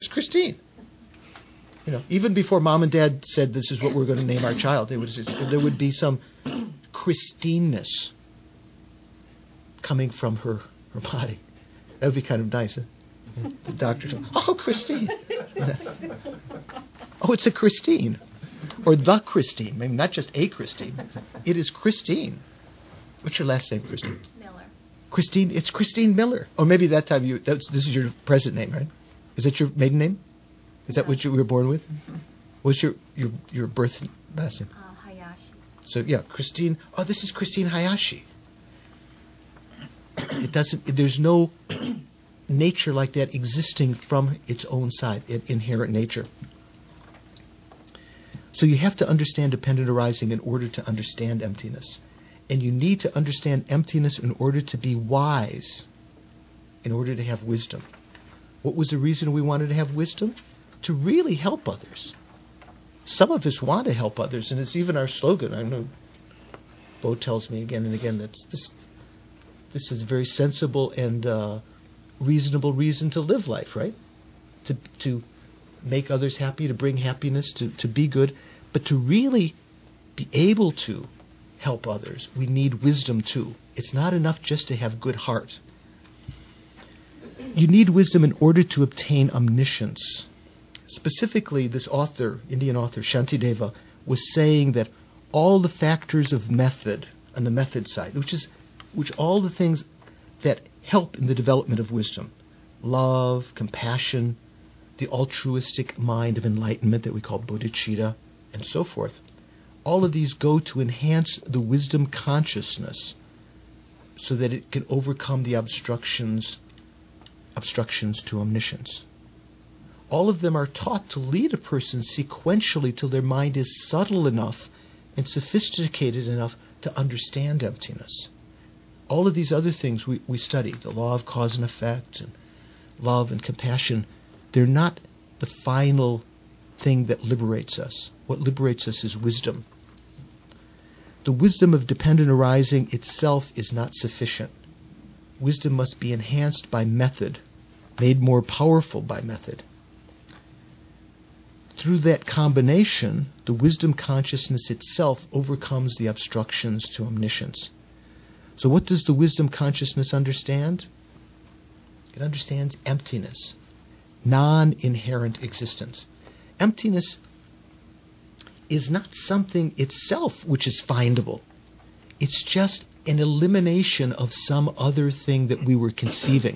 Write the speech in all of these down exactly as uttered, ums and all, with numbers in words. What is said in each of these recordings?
It's Christine. You know, even before mom and dad said this is what we're going to name our child, they would there would be some Christineness coming from her, her body. That would be kind of nice. Huh? The doctor said, "Oh, Christine." Oh, it's a Christine. Or the Christine. Maybe not just a Christine. It is Christine. What's your last name, Christine? Miller. Christine, it's Christine Miller. Or maybe that time you, that's, this is your present name, right? Is that your maiden name? Is that what you were born with? Mm-hmm. What's your, your, your birth last name? Uh, Hayashi. So, yeah, Christine. Oh, this is Christine Hayashi. It doesn't, there's no nature like that existing from its own side, inherent nature. So you have to understand dependent arising in order to understand emptiness. And you need to understand emptiness in order to be wise, in order to have wisdom. What was the reason we wanted to have wisdom? To really help others. Some of us want to help others, and it's even our slogan. I know Bo tells me again and again that this, this is a very sensible and uh, reasonable reason to live life, right? To to make others happy, to bring happiness, to, to be good. But to really be able to help others, we need wisdom too. It's not enough just to have good heart. You need wisdom in order to obtain omniscience. Specifically, this author, Indian author Shantideva, was saying that all the factors of method, on the method side, which is which all the things that help in the development of wisdom, love, compassion, the altruistic mind of enlightenment that we call bodhicitta, and so forth, all of these go to enhance the wisdom consciousness so that it can overcome the obstructions obstructions to omniscience. All of them are taught to lead a person sequentially till their mind is subtle enough and sophisticated enough to understand emptiness. All of these other things we, we study, the law of cause and effect, and love and compassion, they're not the final thing that liberates us. What liberates us is wisdom. The wisdom of dependent arising itself is not sufficient. Wisdom must be enhanced by method, made more powerful by method. Through that combination, the wisdom consciousness itself overcomes the obstructions to omniscience. So what does the wisdom consciousness understand? It understands emptiness, non-inherent existence. Emptiness is not something itself which is findable. It's just an elimination of some other thing that we were conceiving.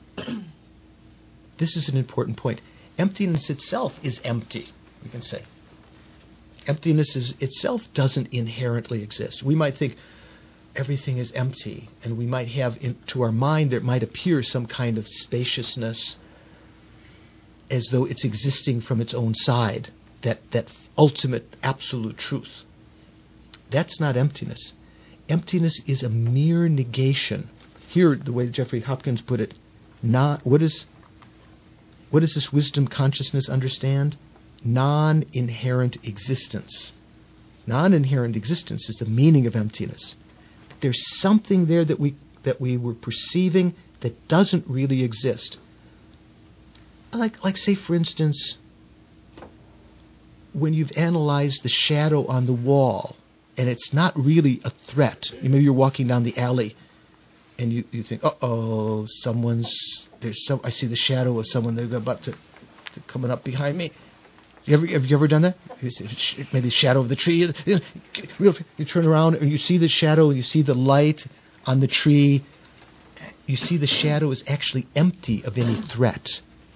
This is an important point. Emptiness itself is empty, we can say. Emptiness is, itself doesn't inherently exist. We might think everything is empty, and we might have, in, to our mind, there might appear some kind of spaciousness as though it's existing from its own side, that, that ultimate, absolute truth. That's not emptiness. Emptiness is a mere negation. Here, the way Jeffrey Hopkins put it, not what is what does this wisdom consciousness understand? Non-inherent existence. Non-inherent existence is the meaning of emptiness. There's something there that we that we were perceiving that doesn't really exist. Like, like say, for instance, when you've analyzed the shadow on the wall, and it's not really a threat. Maybe you're walking down the alley, and you, you think, uh-oh, someone's, there's some, I see the shadow of someone, they're about to, to coming up behind me. You ever, have you ever done that? Maybe the shadow of the tree. You, know, you turn around, and you see the shadow, and you see the light on the tree. You see the shadow is actually empty of any threat.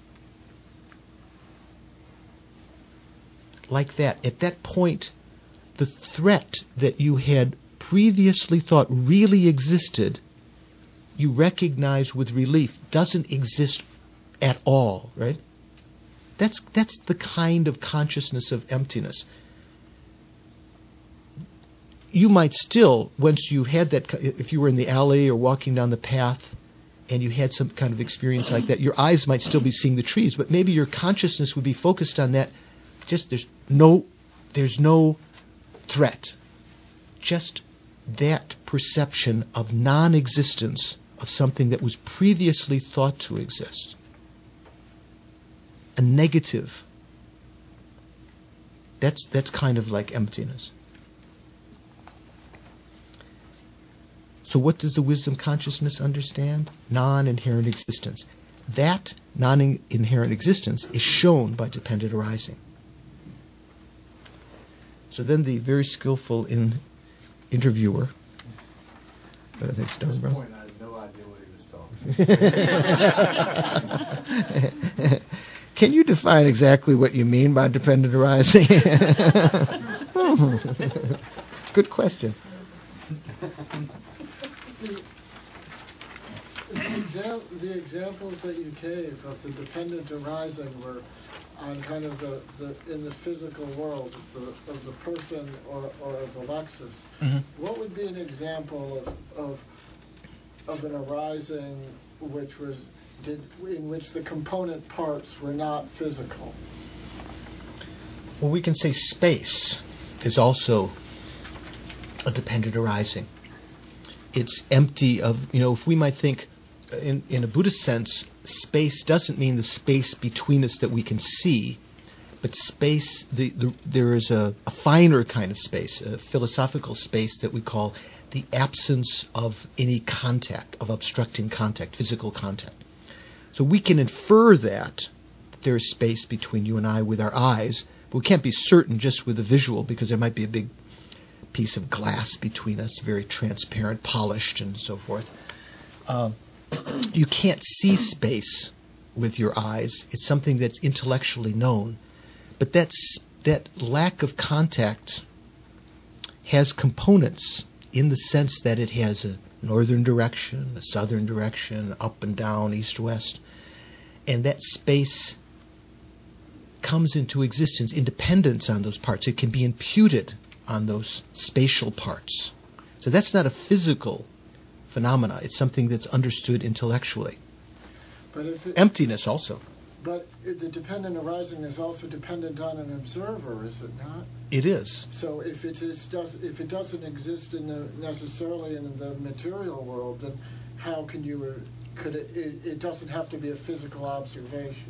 Like that. At that point, the threat that you had previously thought really existed, you recognize with relief, doesn't exist at all, right? That's that's the kind of consciousness of emptiness. You might still, once you had that, if you were in the alley or walking down the path and you had some kind of experience like that, your eyes might still be seeing the trees, but maybe your consciousness would be focused on that. Just there's no, there's no threat. Just that perception of non-existence of something that was previously thought to exist. a negative. That's that's kind of like emptiness. So what does the wisdom consciousness understand? Non-inherent existence. That non-inherent existence is shown by dependent arising. So then the very skillful in, interviewer, but I think At this Sternbrough. point, I had no idea what he was talking. Can you define exactly what you mean by dependent arising? Good question. The, the, exam, the examples that you gave of the dependent arising were on kind of the, the in the physical world of the of the person or, or of the Lexus. Mm-hmm. What would be an example of of of an arising which was did in which the component parts were not physical? Well, we can say space is also a dependent arising. It's empty of, you know, if we might think in, in a Buddhist sense, space doesn't mean the space between us that we can see, but space, the, the, there is a, a finer kind of space, a philosophical space that we call the absence of any contact, of obstructing contact, physical contact. So we can infer that there is space between you and I with our eyes, but we can't be certain just with the visual because there might be a big piece of glass between us, very transparent, polished, and so forth. Uh, you can't see space with your eyes. It's something that's intellectually known. But that's, that lack of contact has components in the sense that it has a northern direction, a southern direction, up and down, east-west. And that space comes into existence in dependence on those parts. It can be imputed on those spatial parts. So that's not a physical phenomena. It's something that's understood intellectually. But if it, Emptiness also. But it, the dependent arising is also dependent on an observer, is it not? It is. So if it is does if it doesn't exist in the, necessarily in the material world, then how can you uh, could it, it? It doesn't have to be a physical observation.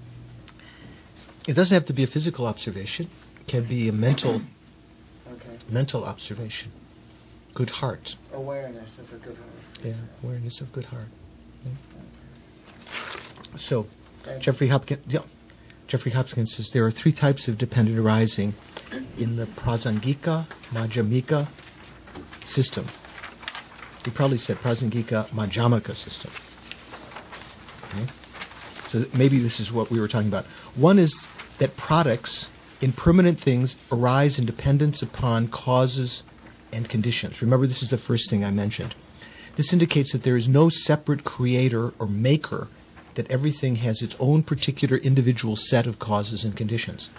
It doesn't have to be a physical observation. It can be a mental. Okay. Mental observation. Good heart. Awareness of a good heart. Yeah, awareness of good heart. Yeah. So, Thank Jeffrey Hopkins, yeah, Jeffrey Hopkins says there are three types of dependent arising in the Prasangika Madhyamika system. He probably said Prasangika Madhyamaka system. Okay? So maybe this is what we were talking about. One is that products, impermanent things, arise in dependence upon causes and conditions. Remember, this is the first thing I mentioned. This indicates that there is no separate creator or maker, that everything has its own particular individual set of causes and conditions.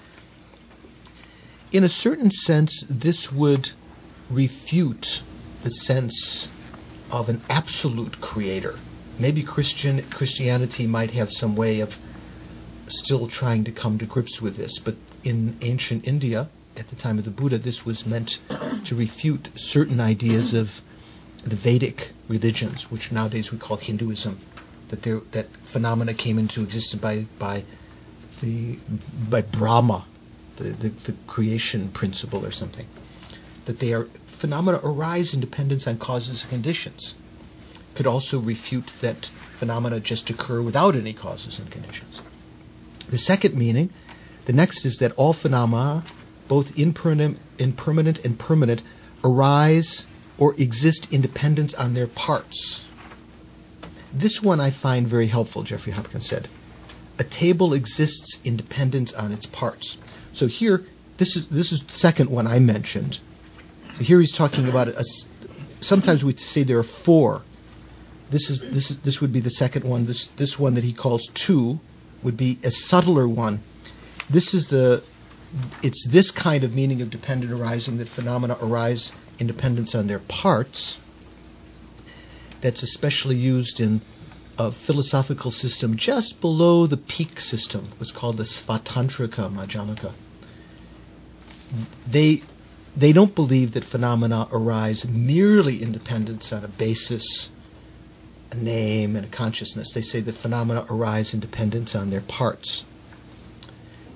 In a certain sense, this would refute the sense of an absolute creator. Maybe Christian Christianity might have some way of still trying to come to grips with this, but in ancient India, at the time of the Buddha, this was meant to refute certain ideas of the Vedic religions, which nowadays we call Hinduism, that there, that phenomena came into existence by by the by Brahma, the, the, the creation principle or something. That they are phenomena arise in dependence on causes and conditions. Could also refute that phenomena just occur without any causes and conditions. The second meaning, the next is that all phenomena, both impermanent, impermanent and permanent, arise or exist in dependence on their parts. This one I find very helpful, Jeffrey Hopkins said. A table exists in dependence on its parts. So here, this is this is the second one I mentioned. So here he's talking about a, sometimes we say there are four. This is this is this would be the second one. This this one that he calls two would be a subtler one. This is the it's this kind of meaning of dependent arising, that phenomena arise in dependence on their parts. That's especially used in a philosophical system just below the peak system. What's called the Svatantrika Madhyamaka. They they don't believe that phenomena arise merely in dependence on a basis, a name, and a consciousness. They say that phenomena arise in dependence on their parts.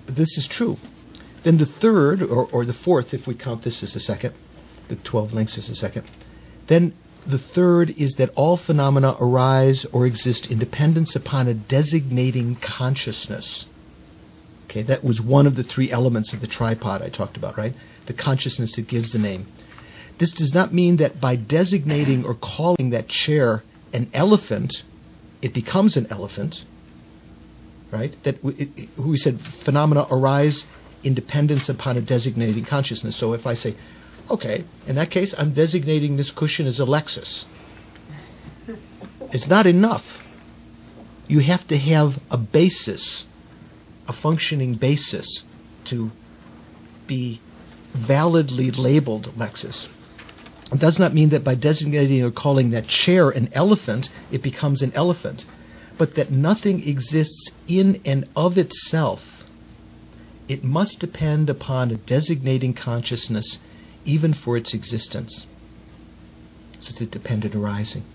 but this is true. Then the third, or, or the fourth, if we count this as the second, the twelve links as the second, then the third is that all phenomena arise or exist in dependence upon a designating consciousness. Okay, that was one of the three elements of the tripod I talked about, right? The consciousness that gives the name. This does not mean that by designating or calling that chair an elephant, it becomes an elephant, right? That we, it, we said phenomena arise in dependence upon a designating consciousness. So if I say, okay, in that case, I'm designating this cushion as a Lexus. It's not enough. You have to have a basis, a functioning basis, to be validly labeled Lexus. It does not mean that by designating or calling that chair an elephant, it becomes an elephant, but that nothing exists in and of itself. It must depend upon a designating consciousness even for its existence. So it's a dependent arising.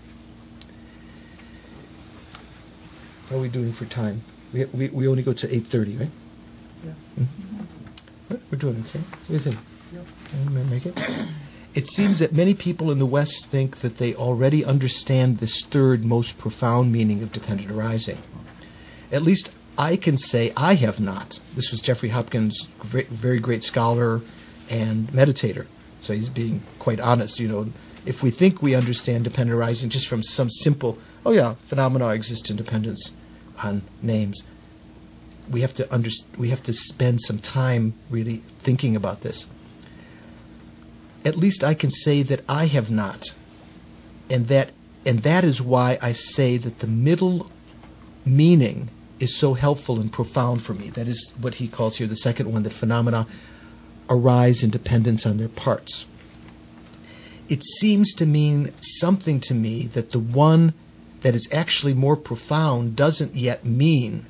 How are we doing for time? We we, we only go to eight thirty, right? Yeah. Mm-hmm. What? We're doing okay. What do you think? Yep. Can we make it? It seems that many people in the West think that they already understand this third most profound meaning of dependent arising. At least I can say I have not. This was Jeffrey Hopkins, very great scholar and meditator. So he's being quite honest. You know, if we think we understand dependent arising just from some simple, oh yeah, phenomena exist in dependence on names, we have to underst- we have to spend some time really thinking about this. At least I can say that I have not, and that and that is why I say that the middle meaning is so helpful and profound for me. That is what he calls here the second one, that phenomena arise in dependence on their parts. It seems to mean something to me that the one that is actually more profound doesn't yet mean.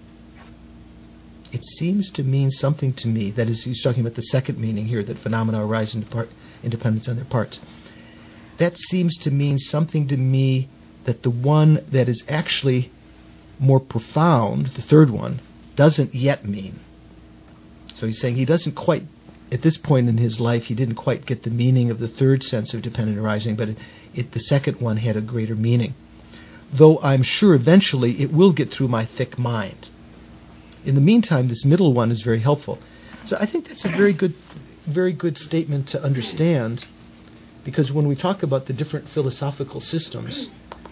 It seems to mean something to me, that is, he's talking about the second meaning here, that phenomena arise in, depart, in dependence on their parts. That seems to mean something to me that the one that is actually more profound, the third one, doesn't yet mean. So he's saying he doesn't quite, at this point in his life, he didn't quite get the meaning of the third sense of dependent arising, but it, it, the second one had a greater meaning. Though I'm sure eventually it will get through my thick mind. In the meantime, this middle one is very helpful. So I think that's a very good, very good statement to understand, because when we talk about the different philosophical systems,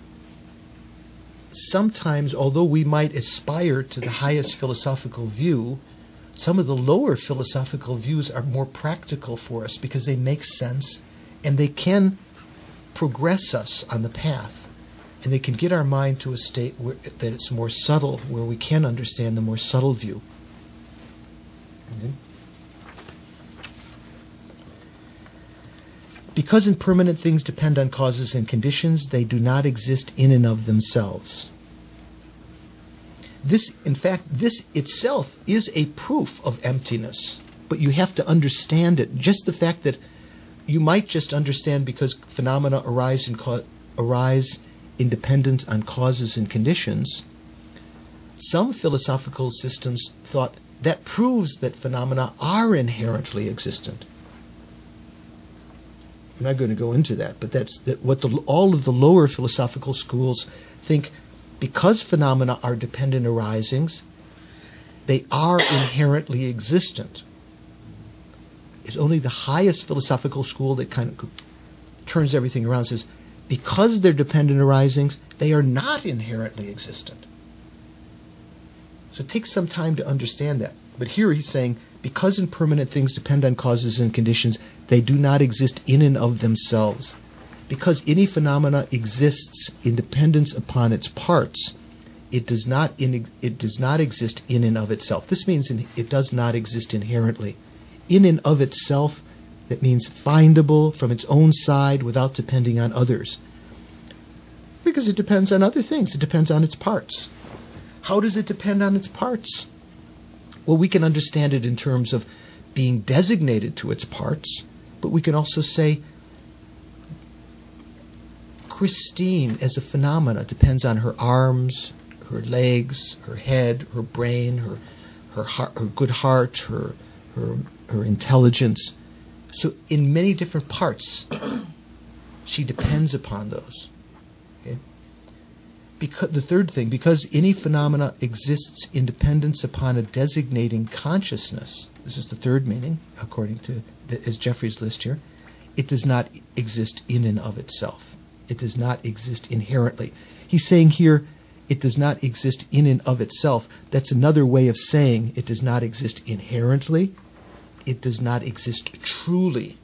sometimes, although we might aspire to the highest philosophical view, some of the lower philosophical views are more practical for us because they make sense and they can progress us on the path, and they can get our mind to a state where, that it's more subtle, where we can understand the more subtle view. Okay. Because impermanent things depend on causes and conditions, they do not exist in and of themselves. This, in fact, this itself is a proof of emptiness, but you have to understand it. Just the fact that you might just understand because phenomena arise in, co- arise in dependence on causes and conditions, some philosophical systems thought that proves that phenomena are inherently existent. I'm not going to go into that, but that's that what the, all of the lower philosophical schools think. Because phenomena are dependent arisings, they are inherently existent. It's only the highest philosophical school that kind of turns everything around and says, because they're dependent arisings, they are not inherently existent. So it takes some time to understand that. But here he's saying, because impermanent things depend on causes and conditions, they do not exist in and of themselves. Because any phenomena exists in dependence upon its parts, it does not in, it does not exist in and of itself. This means in, it does not exist inherently. In and of itself, that means findable from its own side without depending on others. Because it depends on other things. It depends on its parts. How does it depend on its parts? Well, we can understand it in terms of being designated to its parts, but we can also say Christine as a phenomena depends on her arms, her legs, her head, her brain, her her heart, her good heart, her her her intelligence. So in many different parts, she depends upon those. Okay? Because the third thing, because any phenomena exists in dependence upon a designating consciousness. This is the third meaning, according to the, as Jeffrey's list here. It does not exist in and of itself. It does not exist inherently. He's saying here, it does not exist in and of itself. That's another way of saying it does not exist inherently. It does not exist truly.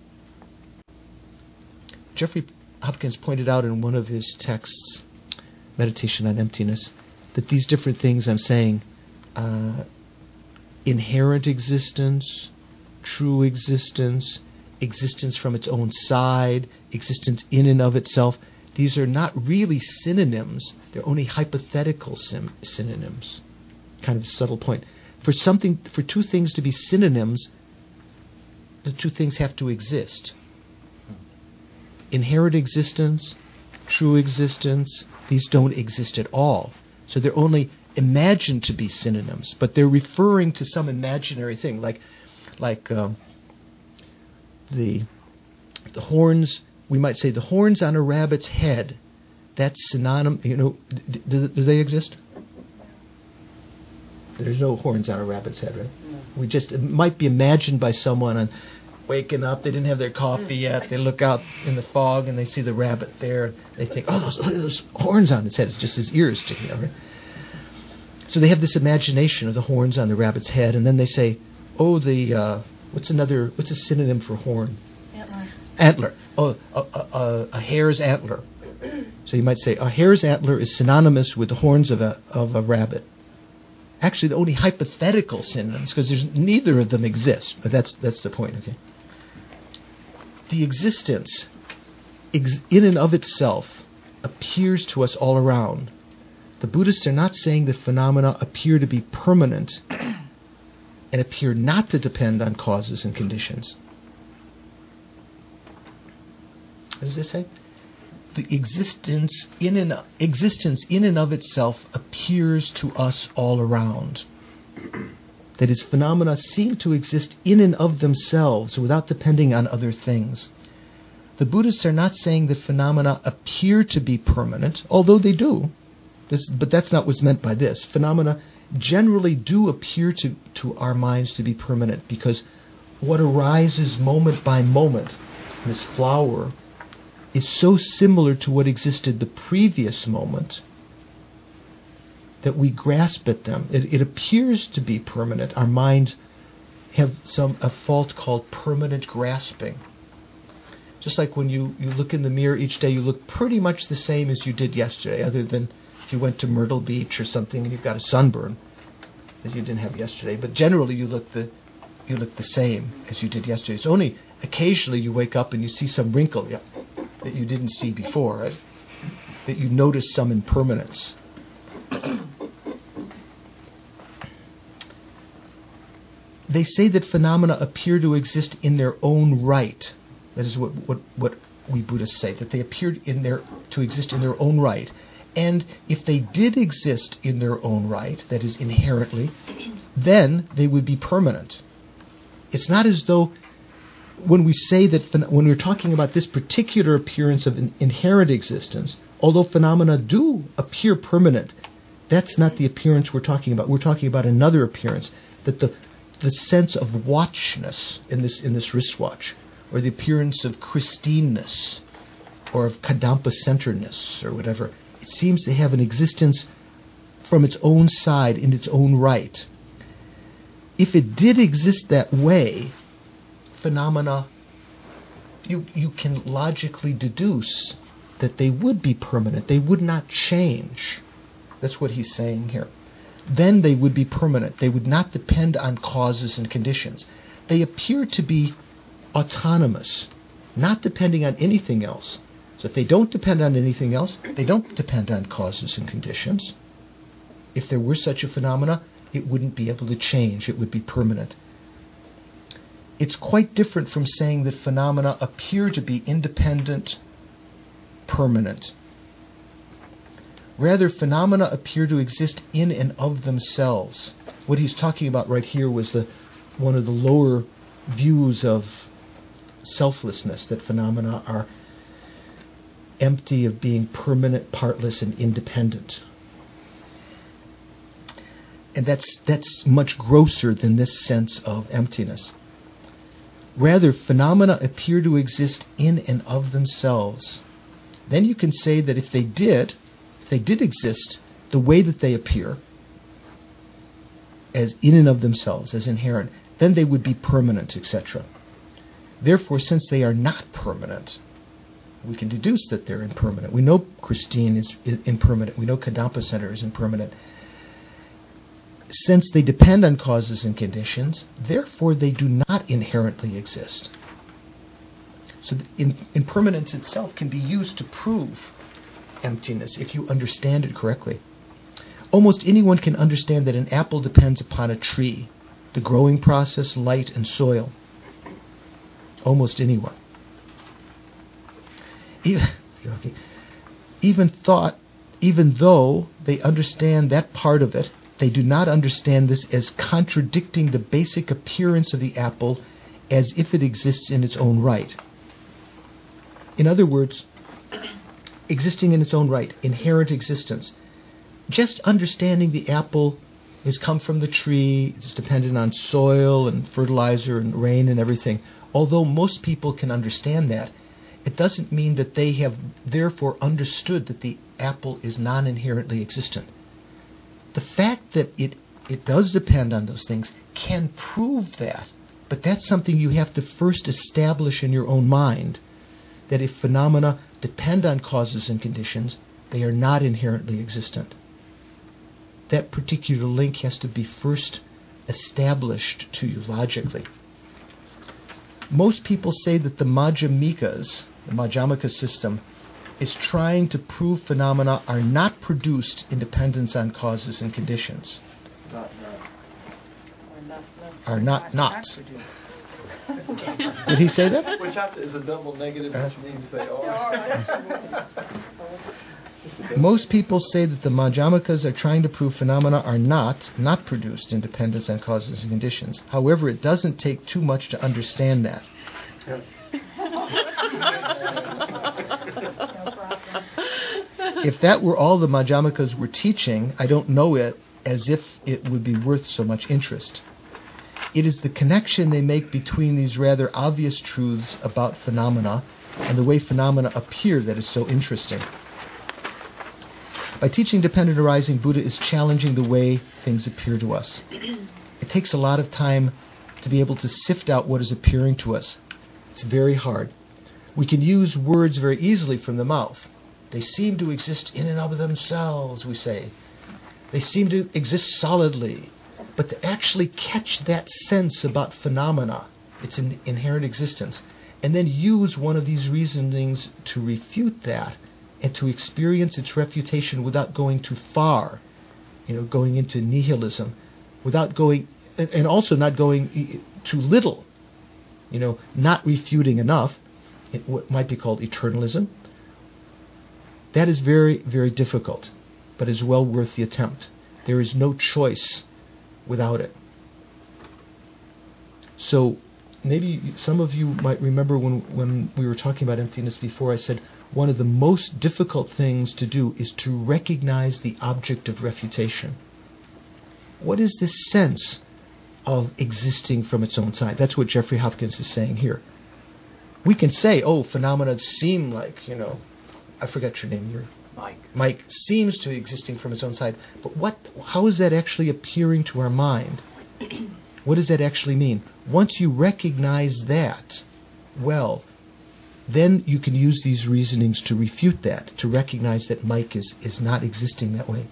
Jeffrey Hopkins pointed out in one of his texts, Meditation on Emptiness, that these different things I'm saying, uh, inherent existence, true existence, existence from its own side, existence in and of itself, these are not really synonyms. They're only hypothetical sim- synonyms. Kind of a subtle point. For something, for two things to be synonyms, the two things have to exist. Inherent existence, true existence, these don't exist at all. So they're only imagined to be synonyms, but they're referring to some imaginary thing, like like um, the the horns. We might say the horns on a rabbit's head. That's synonymous. You know, d- d- do they exist? There's no horns on a rabbit's head, right? No. We just it might be imagined by someone and waking up. They didn't have their coffee yet. They look out in the fog and they see the rabbit there. They think, oh, those, those horns on its head. It's just his ears sticking out, right? So they have this imagination of the horns on the rabbit's head, and then they say, oh, the uh, what's another? What's a synonym for horn? Antler. Antler. Oh, a, a, a, a hare's antler. So you might say a hare's antler is synonymous with the horns of a of a rabbit. Actually, the only hypothetical synonyms, because there's neither of them exist. But that's that's the point. Okay. The existence, ex- in and of itself, appears to us all around. The Buddhists are not saying that phenomena appear to be permanent and appear not to depend on causes and conditions. What does this say? The existence in and existence in and of itself appears to us all around. That is, phenomena seem to exist in and of themselves without depending on other things. The Buddhists are not saying that phenomena appear to be permanent, although they do. This, but that's not what's meant by this. Phenomena generally do appear to, to our minds to be permanent, because what arises moment by moment, this flower, is so similar to what existed the previous moment that we grasp at them. It, it appears to be permanent. Our minds have some a fault called permanent grasping. Just like when you, you look in the mirror each day, you look pretty much the same as you did yesterday, other than if you went to Myrtle Beach or something and you've got a sunburn that you didn't have yesterday. But generally you look the you look the same as you did yesterday. It's only occasionally you wake up and you see some wrinkle yeah, that you didn't see before, right? That you notice some impermanence. They say that phenomena appear to exist in their own right. That is what, what, what we Buddhists say, that they appeared in their to exist in their own right. And if they did exist in their own right, that is inherently, then they would be permanent. It's not as though when we say that, when we're talking about this particular appearance of an inherent existence, although phenomena do appear permanent, that's not the appearance we're talking about. We're talking about another appearance, that the the sense of watchness in this in this wristwatch, or the appearance of Christineness, or of Kadampa-centeredness, or whatever, it seems to have an existence from its own side, in its own right. If it did exist that way, phenomena, you you can logically deduce that they would be permanent. They would not change. That's what he's saying here. Then they would be permanent. They would not depend on causes and conditions. They appear to be autonomous, not depending on anything else. So if they don't depend on anything else, they don't depend on causes and conditions. If there were such a phenomena, it wouldn't be able to change. It would be permanent. It's quite different from saying that phenomena appear to be independent, permanent. Rather, phenomena appear to exist in and of themselves. What he's talking about right here was the one of the lower views of selflessness, that phenomena are empty of being permanent, partless, and independent. And that's that's much grosser than this sense of emptiness. Rather, phenomena appear to exist in and of themselves. Then you can say that if they did, if they did exist the way that they appear, as in and of themselves, as inherent, then they would be permanent, et cetera. Therefore, since they are not permanent, we can deduce that they're impermanent. We know Christine is impermanent. We know Kadampa Center is impermanent. Since they depend on causes and conditions, therefore they do not inherently exist. So in, impermanence itself can be used to prove emptiness if you understand it correctly. Almost anyone can understand that an apple depends upon a tree, the growing process, light, and soil. Almost anyone. Even, even thought, even though they understand that part of it, they do not understand this as contradicting the basic appearance of the apple as if it exists in its own right. In other words, existing in its own right, inherent existence. Just understanding the apple has come from the tree, it's dependent on soil and fertilizer and rain and everything. Although most people can understand that, it doesn't mean that they have therefore understood that the apple is non-inherently existent. The fact that it, it does depend on those things can prove that, but that's something you have to first establish in your own mind, that if phenomena depend on causes and conditions, they are not inherently existent. That particular link has to be first established to you logically. Most people say that the Madhyamikas, the Madhyamaka system, is trying to prove phenomena are not produced in dependence on causes and conditions. Not, not. Or not, not, Are not not. produced. Did he say that? Which have to, is a double negative, Uh-huh. which means they are. Most people say that the Madhyamikas are trying to prove phenomena are not, not produced in dependence on causes and conditions. However, it doesn't take too much to understand that. If that were all the Madhyamikas were teaching, I don't know it as if it would be worth so much interest. It is the connection they make between these rather obvious truths about phenomena and the way phenomena appear that is so interesting. By teaching dependent arising, Buddha is challenging the way things appear to us. It takes a lot of time to be able to sift out what is appearing to us. It's very hard. We can use words very easily from the mouth. They seem to exist in and of themselves, we say. They seem to exist solidly. But to actually catch that sense about phenomena, its in- inherent existence, and then use one of these reasonings to refute that, and to experience its refutation without going too far, you know, going into nihilism, without going, and, and also not going too little, you know, not refuting enough, it, what might be called eternalism. That is very, very difficult, but is well worth the attempt. There is no choice without it. So maybe some of you might remember when, when we were talking about emptiness before, I said one of the most difficult things to do is to recognize the object of refutation. What is this sense of existing from its own side? That's what Jeffrey Hopkins is saying here. We can say, oh, phenomena seem like, you know, I forgot your name, you're Mike. Mike, seems to be existing from its own side. But what? How is that actually appearing to our mind? What does that actually mean? Once you recognize that, well, then you can use these reasonings to refute that, to recognize that Mike is, is not existing that way.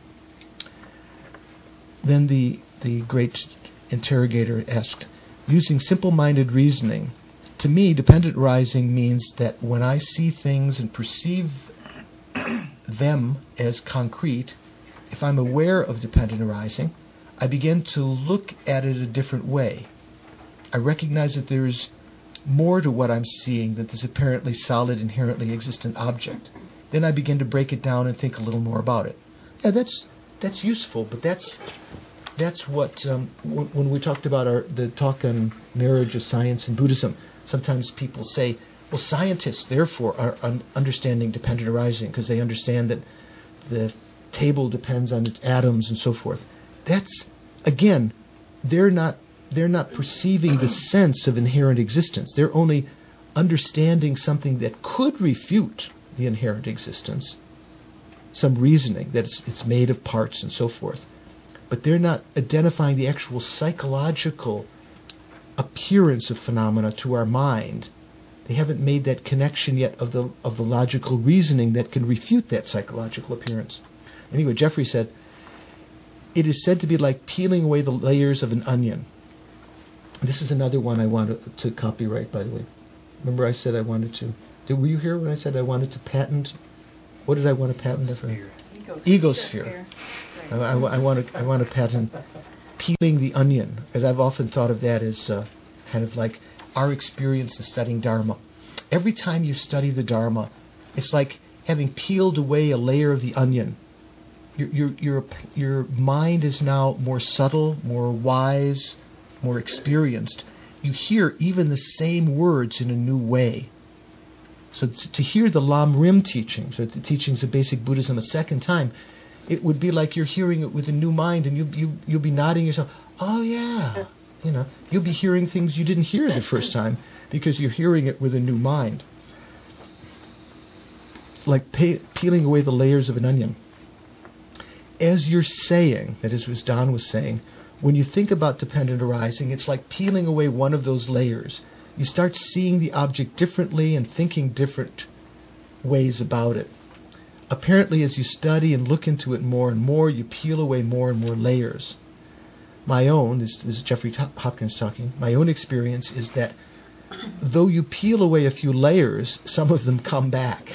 Then the, the great interrogator asked, using simple-minded reasoning, to me, dependent arising means that when I see things and perceive them as concrete, if I'm aware of dependent arising, I begin to look at it a different way. I recognize that there's more to what I'm seeing than this apparently solid, inherently existent object. Then I begin to break it down and think a little more about it. Yeah, that's that's useful, but that's that's what um, w- when we talked about our the talk on marriage of science and Buddhism. Sometimes people say, well, scientists therefore are un- understanding dependent arising because they understand that the table depends on its atoms and so forth. That's again, they're not they're not perceiving the sense of inherent existence. They're only understanding something that could refute the inherent existence, some reasoning that it's, it's made of parts and so forth. But they're not identifying the actual psychological appearance of phenomena to our mind. They haven't made that connection yet of the of the logical reasoning that can refute that psychological appearance. Anyway, Jeffrey said, it is said to be like peeling away the layers of an onion. This is another one I wanted to copyright, by the way. Remember I said I wanted to... Did, were you here when I said I wanted to patent? What did I want to patent? Egosphere. Egosphere. I, I, I, want to, I want to patent peeling the onion, because I've often thought of that as uh, kind of like our experience in studying Dharma. Every time you study the Dharma, it's like having peeled away a layer of the onion. Your, your, your, your mind is now more subtle, more wise, more experienced. You hear even the same words in a new way. So t- to hear the Lam Rim teachings, or the teachings of basic Buddhism a second time, it would be like you're hearing it with a new mind, and you, you, you'll be nodding yourself, oh yeah, you know, you'll be hearing things you didn't hear the first time because you're hearing it with a new mind. It's like pe- peeling away the layers of an onion. As you're saying, that is, as Don was saying, when you think about dependent arising, it's like peeling away one of those layers. You start seeing the object differently and thinking different ways about it. Apparently, as you study and look into it more and more, you peel away more and more layers. My own, this, this is Jeffrey Hopkins talking, my own experience is that though you peel away a few layers, some of them come back.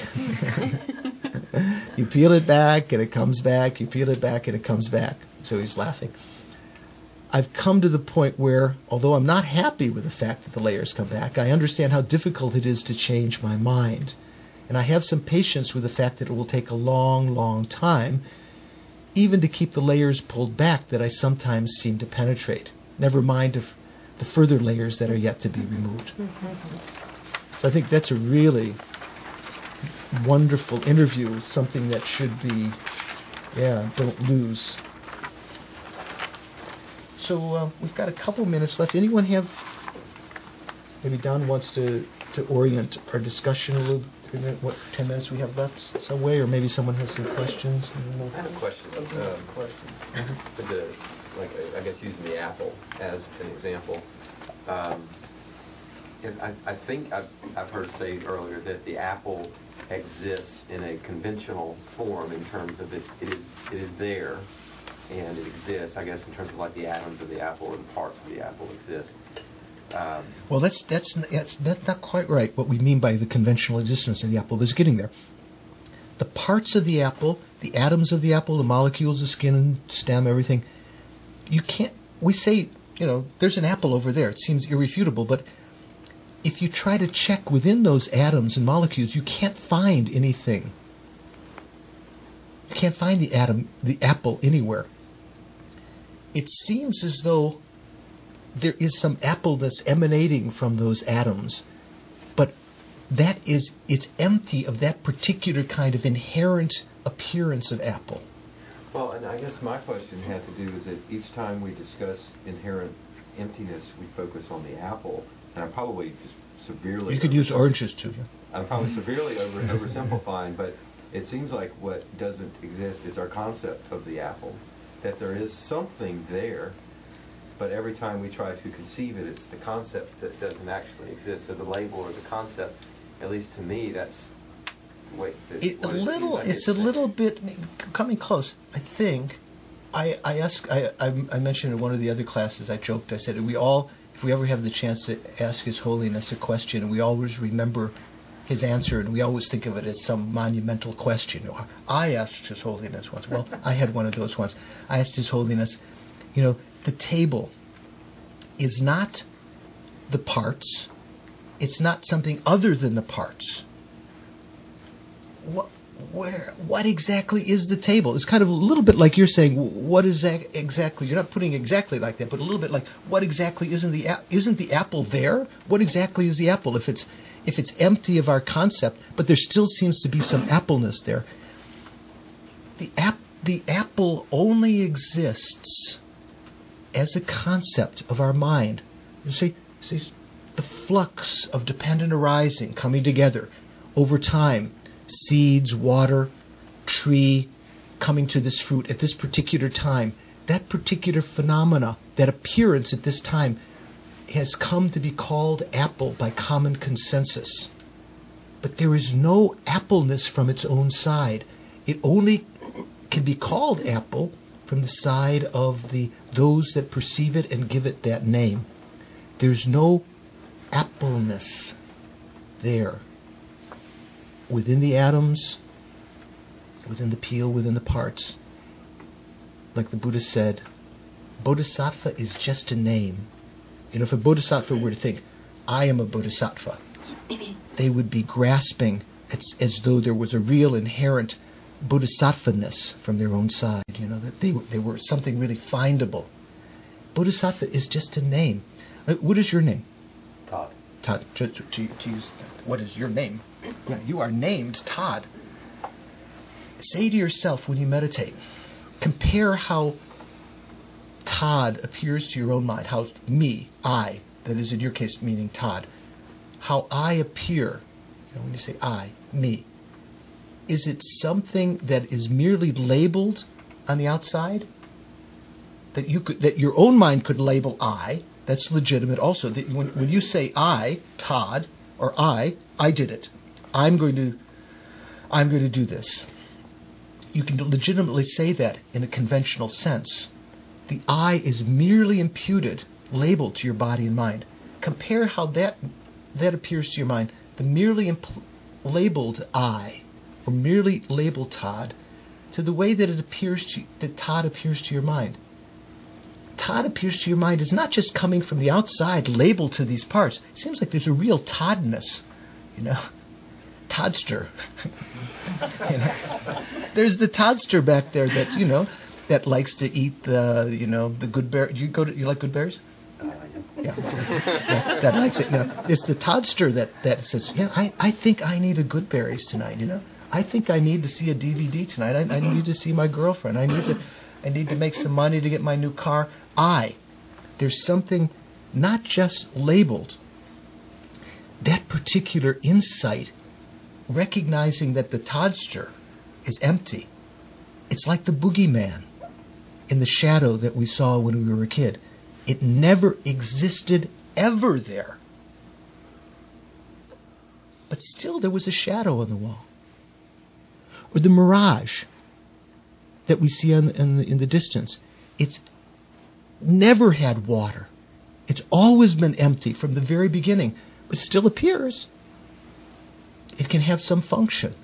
You peel it back and it comes back, you peel it back and it comes back. So he's laughing. I've come to the point where, although I'm not happy with the fact that the layers come back, I understand how difficult it is to change my mind. And I have some patience with the fact that it will take a long, long time, even to keep the layers pulled back that I sometimes seem to penetrate. Never mind of the further layers that are yet to be removed. So I think that's a really wonderful interview, something that should be, yeah, don't lose. So uh, we've got a couple minutes left. Anyone have, maybe Don wants to, to orient our discussion a little, what, ten minutes we have left some way, or maybe someone has some questions. I don't know. I have a question. Um, questions. Mm-hmm. For the, like, I guess using the apple as an example. Um, and I, I think I've, I've heard say earlier that the apple exists in a conventional form in terms of it, it is it is there. And it exists, I guess, in terms of like the atoms of the apple or the parts of the apple exist. Um, well, that's that's that's that's not quite right. What we mean by the conventional existence of the apple is getting there. The parts of the apple, the atoms of the apple, the molecules, the skin, stem, everything. You can't. We say, you know, there's an apple over there. It seems irrefutable, but if you try to check within those atoms and molecules, you can't find anything. You can't find the atom, the apple anywhere. It seems as though there is some appleness emanating from those atoms, but that is, it's empty of that particular kind of inherent appearance of apple. Well, and I guess my question had to do is that each time we discuss inherent emptiness, we focus on the apple, and I'm probably just severely... You could use oranges too. Yeah. I'm probably severely over oversimplifying, but it seems like what doesn't exist is our concept of the apple, that there is something there, but every time we try to conceive it, it's the concept that doesn't actually exist. So the label or the concept, at least to me, that's the way it's it, a little. It it's a little bit coming close. I think. I I ask. I, I I mentioned in one of the other classes. I joked. I said we all, if we ever have the chance to ask His Holiness a question, we always remember his answer, and we always think of it as some monumental question. I asked His Holiness once. Well, I had one of those once. I asked His Holiness, you know, the table is not the parts. It's not something other than the parts. What where, what exactly is the table? It's kind of a little bit like you're saying, what is that exactly? You're not putting exactly like that, but a little bit like, what exactly isn't the a- isn't the apple there? What exactly is the apple? If it's if it's empty of our concept, but there still seems to be some appleness there. The ap- the apple only exists as a concept of our mind. You see, see the flux of dependent arising coming together over time. Seeds, water, tree, coming to this fruit at this particular time. That particular phenomena, that appearance at this time, has come to be called apple by common consensus. But there is no appleness from its own side. It only can be called apple from the side of the those that perceive it and give it that name. There's no appleness there. Within the atoms, within the peel, within the parts. Like the Buddha said, bodhisattva is just a name. You know, if a bodhisattva were to think, I am a bodhisattva, they would be grasping as, as though there was a real inherent bodhisattva-ness from their own side, you know, that they, they were something really findable. Bodhisattva is just a name. What is your name? Todd. Todd, to, to, to use that. What is your name? Yeah, you are named Todd. Say to yourself when you meditate, compare how Todd appears to your own mind, how me, I, that is in your case meaning Todd, how I appear, you know, when you say I, me. Is it something that is merely labeled on the outside? That you could, that your own mind could label I, that's legitimate also. That when, when you say I, Todd, or I, I did it. I'm going to I'm going to do this. You can legitimately say that in a conventional sense. The I is merely imputed, labeled to your body and mind. Compare how that that appears to your mind. The merely impl- labeled I, or merely labeled Todd, to the way that it appears to that Todd appears to your mind. Todd appears to your mind is not just coming from the outside, labeled to these parts. It seems like there's a real Toddness, you know, Toddster. You know? There's the Toddster back there that you know that likes to eat the you know the good berry. You go to you like good berries? Uh, Yeah, yeah, that likes it. You know, it's the Toddster that, that says, yeah, I, I think I need a good berries tonight. You know, I think I need to see a D V D tonight. I, I need to see my girlfriend. I need to I need to make some money to get my new car. I. There's something not just labeled. That particular insight, recognizing that the Toddster is empty. It's like the boogeyman in the shadow that we saw when we were a kid. It never existed ever there. But still there was a shadow on the wall. Or the mirage that we see in, in, the, in the distance. It's never had water. It's always been empty from the very beginning, but still appears. It can have some function.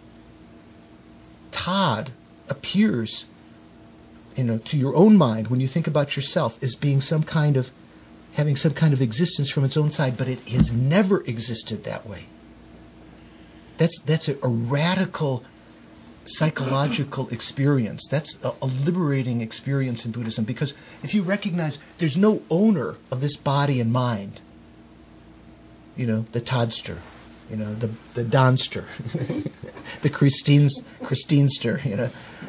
Todd appears, you know, to your own mind when you think about yourself as being some kind of, having some kind of existence from its own side, but it has never existed that way. That's that's a, a radical psychological experience. That's a, a liberating experience in Buddhism, because if you recognize there's no owner of this body and mind, you know, the Toddster, you know, the the Donster, the Christine's Christinester, you know.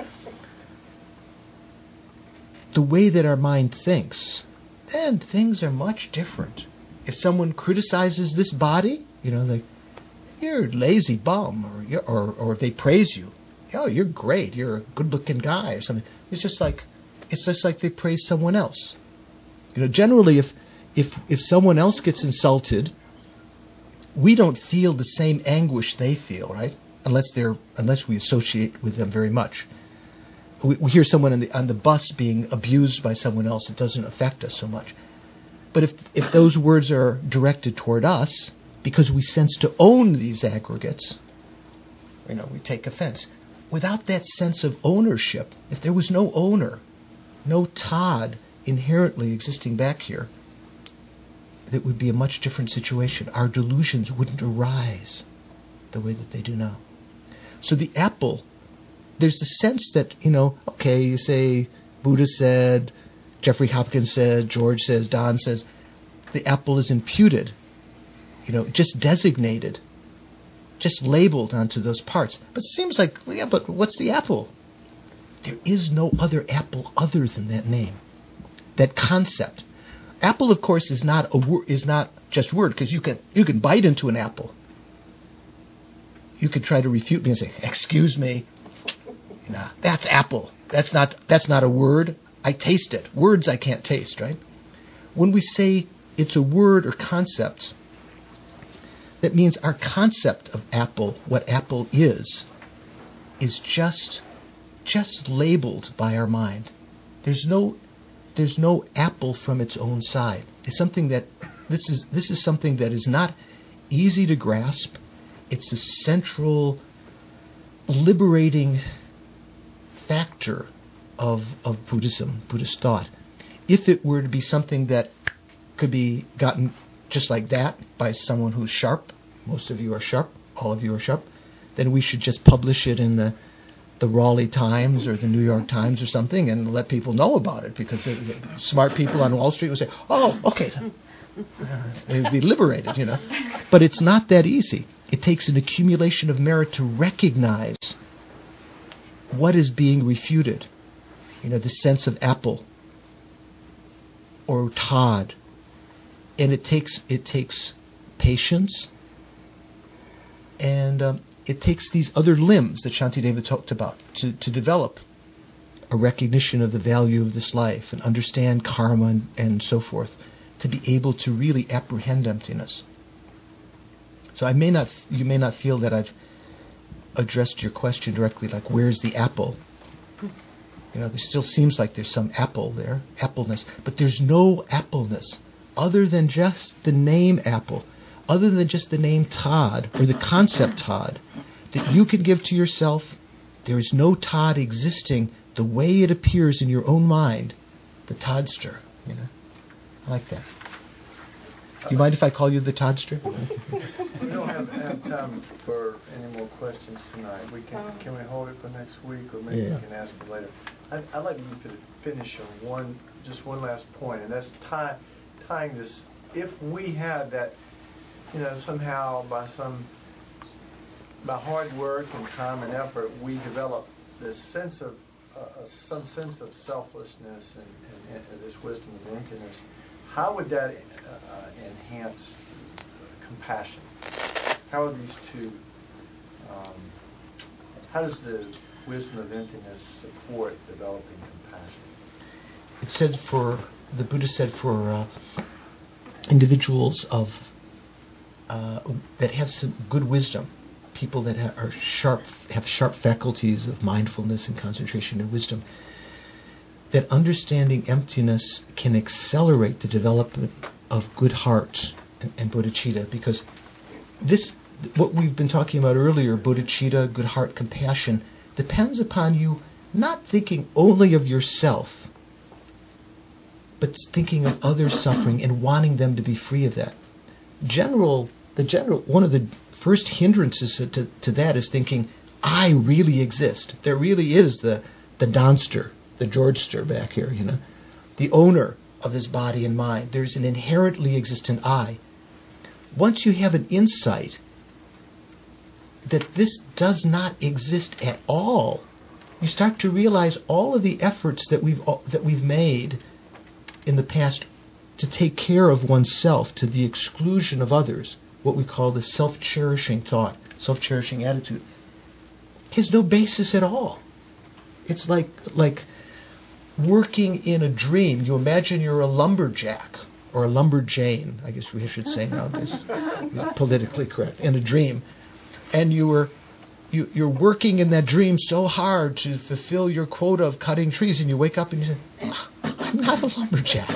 The way that our mind thinks, then things are much different. If someone criticizes this body, you know, like, you're a lazy bum, or you're, or or if they praise you, oh, you're great, you're a good-looking guy, or something. It's just like, it's just like they praise someone else. You know, generally, if if if someone else gets insulted, we don't feel the same anguish they feel, right? Unless they're unless we associate with them very much. We, we hear someone on the on the bus being abused by someone else, it doesn't affect us so much. But if if those words are directed toward us, because we sense to own these aggregates, you know, we take offense. Without that sense of ownership, if there was no owner, no Todd inherently existing back here, it would be a much different situation. Our delusions wouldn't arise the way that they do now. So the apple, there's the sense that, you know, okay, you say Buddha said, Jeffrey Hopkins said, George says, Don says, the apple is imputed, you know, just designated, just labeled onto those parts. But it seems like, yeah, but what's the apple? There is no other apple other than that name, that concept. Apple, of course, is not a wor- is not just word, because you can you can bite into an apple. You could try to refute me and say, "Excuse me, nah, that's apple. That's not that's not a word. I taste it. Words I can't taste, right?" When we say it's a word or concept, that means our concept of apple, what apple is, is just just labeled by our mind. There's no there's no apple from its own side. It's something that this is this is something that is not easy to grasp. It's a central liberating factor of of Buddhism, Buddhist thought. If it were to be something that could be gotten just like that by someone who's sharp, most of you are sharp, all of you are sharp, then we should just publish it in the the Raleigh Times or the New York Times or something and let people know about it, because the, the smart people on Wall Street would say, oh, okay, uh, they would be liberated, you know. But it's not that easy. It takes an accumulation of merit to recognize what is being refuted. You know, the sense of apple or Todd. And it takes it takes patience, and um, it takes these other limbs that Shantideva talked about to, to develop a recognition of the value of this life and understand karma and, and so forth, to be able to really apprehend emptiness. So I may not, you may not feel that I've addressed your question directly, like where's the apple? You know, there still seems like there's some apple there, appleness, but there's no appleness other than just the name apple, other than just the name Todd or the concept Todd that you can give to yourself. There is no Todd existing the way it appears in your own mind, the Toddster. You know, I like that. Do you mind if I call you the Toddster? We don't have, have time for any more questions tonight. We can can we hold it for next week, or maybe Yeah. we can ask it later. I'd, I'd like you to finish on one, just one last point, and that's tie, tying this. If we had that, you know, somehow by some by hard work and time and effort, we develop this sense of uh, uh, some sense of selflessness and, and, and this wisdom of emptiness. How would that uh, enhance compassion? How are these two? Um, how does the wisdom of emptiness support developing compassion? It said for the Buddha said for uh, individuals of uh, that have some good wisdom, people that ha- are sharp, have sharp faculties of mindfulness and concentration and wisdom, that understanding emptiness can accelerate the development of good heart and, and bodhicitta, because this, what we've been talking about earlier, bodhicitta, good heart, compassion, depends upon you not thinking only of yourself, but thinking of others suffering and wanting them to be free of that. General, the general, one of the first hindrances to, to that is thinking, I really exist. There really is the, the Donster, the Georgester back here, you know, the owner of this body and mind. There's an inherently existent I. Once you have an insight that this does not exist at all, you start to realize all of the efforts that we've that we've made in the past to take care of oneself to the exclusion of others, what we call the self-cherishing thought, self-cherishing attitude, has no basis at all. It's like like working in a dream. You imagine you're a lumberjack or a lumberjane, I guess we should say nowadays, not politically correct, in a dream, and you were you, you're working in that dream so hard to fulfill your quota of cutting trees, and you wake up and you say, oh, I'm not a lumberjack.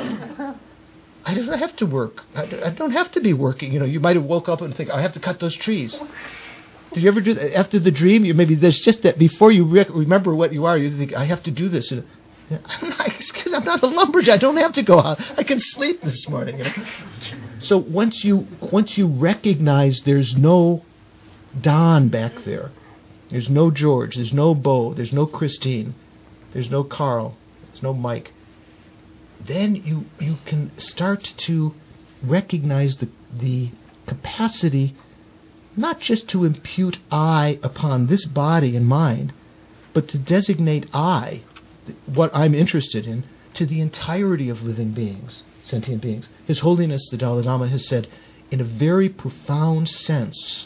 I don't have to work. I, I don't have to be working. You know, you might have woke up and think, I have to cut those trees. Did you ever do that? After the dream, you maybe there's just that before you rec- remember what you are, you think, I have to do this. And, I'm not, excuse, I'm not a lumberjack. I don't have to go out. I can sleep this morning. You know? So once you once you recognize there's no Don back there, There's no George, there's no Bo, there's no Christine, there's no Carl, there's no Mike. Then you you can start to recognize the the capacity not just to impute I upon this body and mind, but to designate I, what I'm interested in, to the entirety of living beings, sentient beings. His Holiness the Dalai Lama has said, in a very profound sense,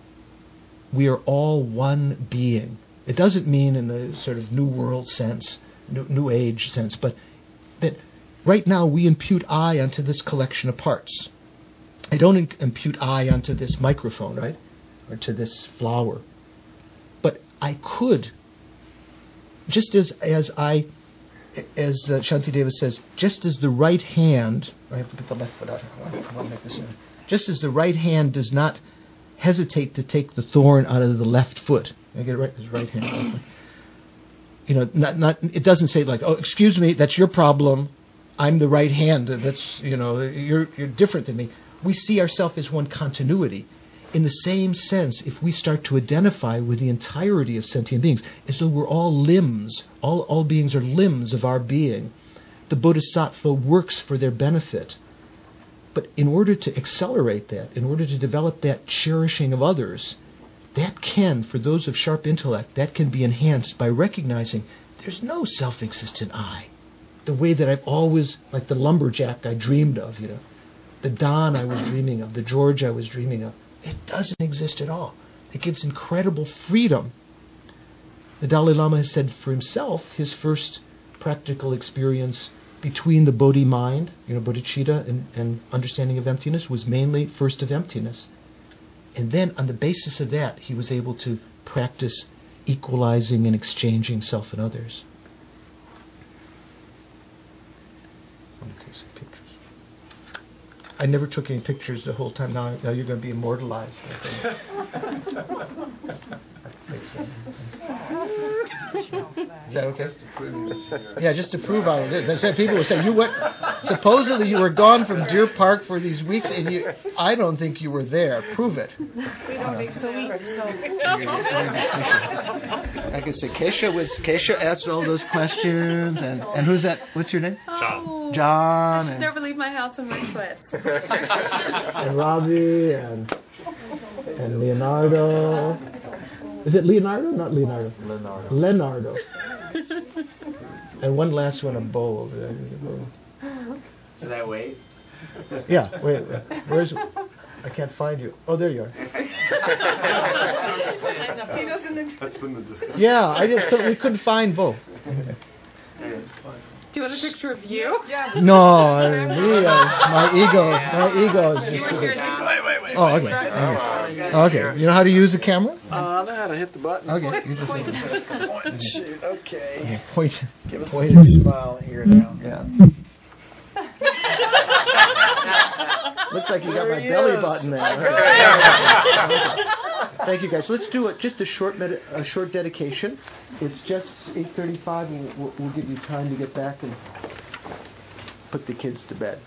we are all one being. It doesn't mean in the sort of New World sense, New, new Age sense, but that right now we impute I onto this collection of parts. I don't in- impute I onto this microphone, right? Or to this flower. But I could, just as as I, as uh, Shantideva says, just as the right hand, I have to put the left foot out. I want, I want to make this in. Just as the right hand does not hesitate to take the thorn out of the left foot. I get it right? His right hand. You know, not not. It doesn't say like, oh, excuse me, that's your problem. I'm the right hand. That's, you know, you're you're different than me. We see ourselves as one continuity. In the same sense, if we start to identify with the entirety of sentient beings, as though we're all limbs, all, all beings are limbs of our being, the Bodhisattva works for their benefit. But in order to accelerate that, in order to develop that cherishing of others, that can, for those of sharp intellect, that can be enhanced by recognizing there's no self-existent I. The way that I've always, like the lumberjack I dreamed of, you know, the Don I was dreaming of, the George I was dreaming of, it doesn't exist at all. It gives incredible freedom. The Dalai Lama has said for himself, his first practical experience between the Bodhi mind, you know, bodhicitta and, and understanding of emptiness was mainly first of emptiness. And then on the basis of that, he was able to practice equalizing and exchanging self and others. I'm going to take some pictures. I never took any pictures the whole time. Now, now you're going to be immortalized. I have to take some. Is that okay? Yeah, just to prove I was there. Said people were saying you went. Supposedly you were gone from Deer Park for these weeks, and you. I don't think you were there. Prove it. We don't think so. I can say Keisha was. Keisha asked all those questions, and and who's that? What's your name? John. John. I should and, never leave my house in my sweats. and Robbie and and Leonardo. Is it Leonardo? Not Leonardo. Leonardo. Leonardo. And one last one, a Bo over there. Should I wait? Yeah, wait, wait. Where's... I can't find you. Oh, there you are. He doesn't. That's been the discussion. Yeah, I just we couldn't find Bo. Do you want a picture of you? Yeah. No, I mean, me, uh, my ego, my ego is You just... were here. Wait, wait, wait. Oh, okay. Okay. Okay. You know how to use the camera? Uh, I know how to hit the button. Okay. You just Point to the Point, shoot, okay. okay. Point. Give us Point a it. big smile here now. Yeah. Looks like you got There my he belly is. button there. Thank you, guys. So let's do it. Just a short med- a short dedication. It's just eight thirty-five, and we'll, we'll give you time to get back and put the kids to bed.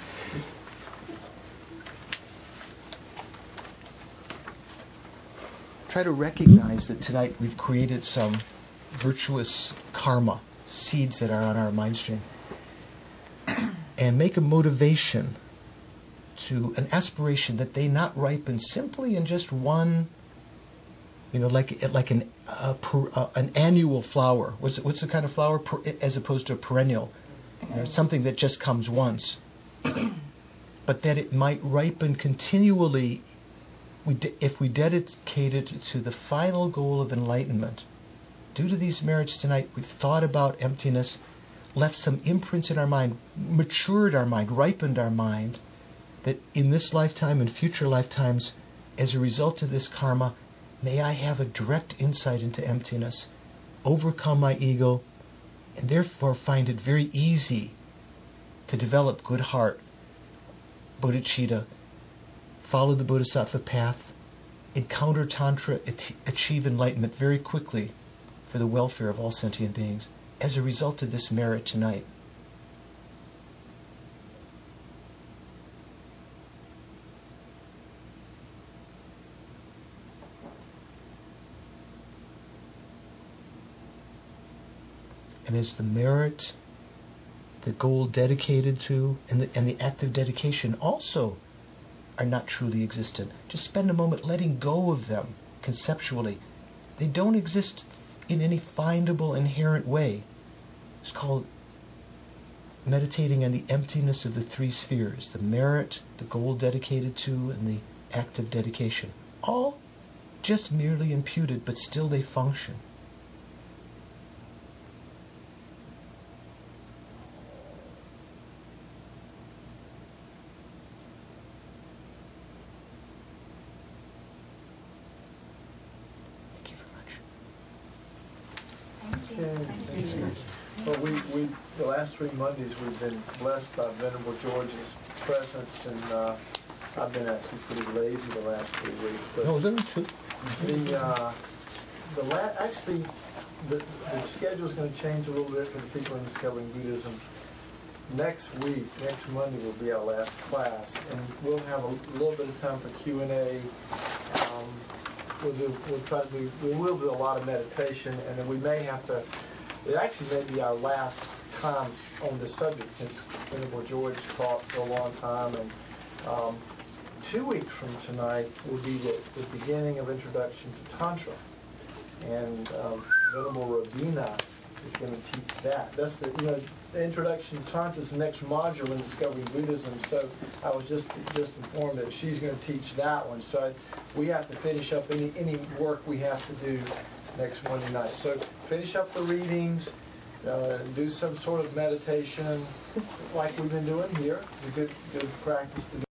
Try to recognize that tonight we've created some virtuous karma, seeds that are on our mind stream, and make a motivation to an aspiration that they not ripen simply in just one, you know, like like an uh, per, uh, an annual flower. What's it, what's the kind of flower per, as opposed to a perennial? You know, something that just comes once, but that it might ripen continually. We de- if we dedicate it to the final goal of enlightenment. Due to these merits tonight, we've thought about emptiness, left some imprints in our mind, matured our mind, ripened our mind, that in this lifetime and future lifetimes, as a result of this karma, may I have a direct insight into emptiness, overcome my ego, and therefore find it very easy to develop good heart, bodhicitta, follow the bodhisattva path, encounter tantra, achieve enlightenment very quickly for the welfare of all sentient beings as a result of this merit tonight. And is the merit, the goal dedicated to, and the, and the act of dedication also are not truly existent. Just spend a moment letting go of them conceptually. They don't exist in any findable, inherent way. It's called meditating on the emptiness of the three spheres, the merit, the goal dedicated to, and the act of dedication. All just merely imputed, but still they function. Well, we, we the last three Mondays we've been blessed by Venerable George's presence, and uh, I've been actually pretty lazy the last three weeks. But No, there are two. the uh, the la- actually the the schedule is going to change a little bit for the people in Discovering Buddhism. Next week, next Monday will be our last class, and we'll have a little bit of time for Q and A. Um, we'll do we'll try to do we will do a lot of meditation, and then we may have to. It actually may be our last time on this subject, since Venerable George taught for a long time. And um, two weeks from tonight will be the, the beginning of Introduction to Tantra. And um, Venerable Rabina is going to teach that. That's the, you know, the Introduction to Tantra is the next module in Discovering Buddhism. So I was just just informed that she's going to teach that one. So I, we have to finish up any, any work we have to do next Monday night. So finish up the readings, uh, do some sort of meditation like we've been doing here. It's a good, good practice to do.